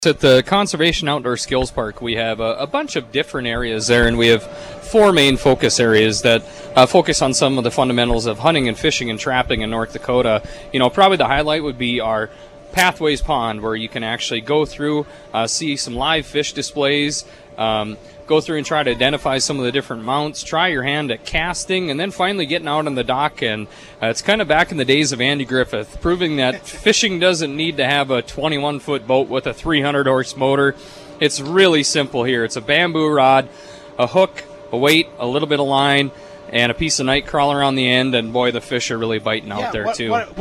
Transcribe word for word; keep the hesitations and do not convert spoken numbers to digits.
At the Conservation Outdoor Skills Park, we have a, a bunch of different areas there, and we have four main focus areas that uh, focus on some of the fundamentals of hunting and fishing and trapping in North Dakota. You know, probably the highlight would be our Pathways Pond, where you can actually go through, uh, see some live fish displays, um, go through and try to identify some of the different mounts, try your hand at casting, and then finally getting out on the dock. And uh, it's kind of back in the days of Andy Griffith, proving that fishing doesn't need to have a twenty-one foot boat with a three hundred horse motor. It's really simple here. It's a bamboo rod, a hook, a weight, a little bit of line, and a piece of night crawler on the end, and boy, the fish are really biting out yeah, there what, too. What,